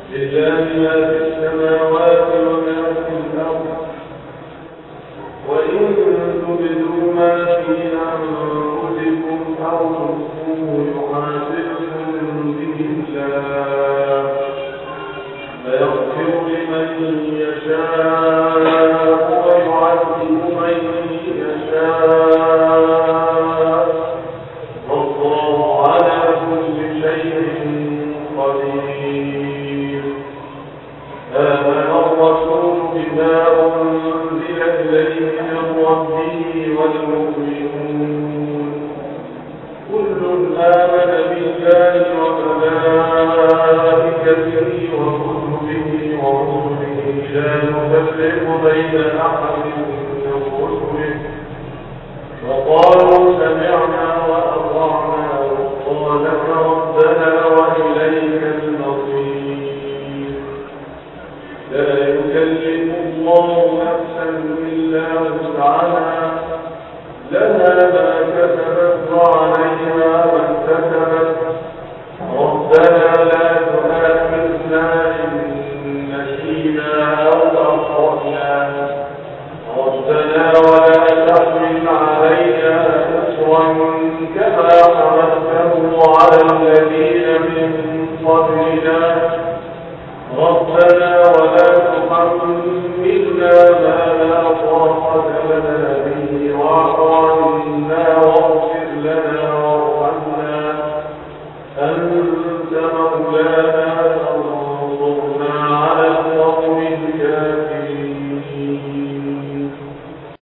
لله ما في السماوات وما في الأرض وإن تبدوا ما في أنفسكم أو تخفوه يحاسبكم به الله فيغفر لمن يشاء ويعذب من يشاء والله على كل شيء قدير. آمن الرسول بما أنزل إليه من ربه والمؤمنون كل آمن بالله وملائكته وكتبه ورسله لا نفرق بين أحد من رسله وقالوا سمعنا وأطعنا غفرانك ربنا وإليك المصير. لا يكلف الله نفسا إلا وسعها لها ما كسبت وعليها ما اكتسبت ربنا لا تؤاخذنا إن نسينا أو أخطأنا ربنا ولا تحمل علينا إصرا كما حملته على الذين من قبلنا ربنا ولا تحملنا ما لا طاقة لنا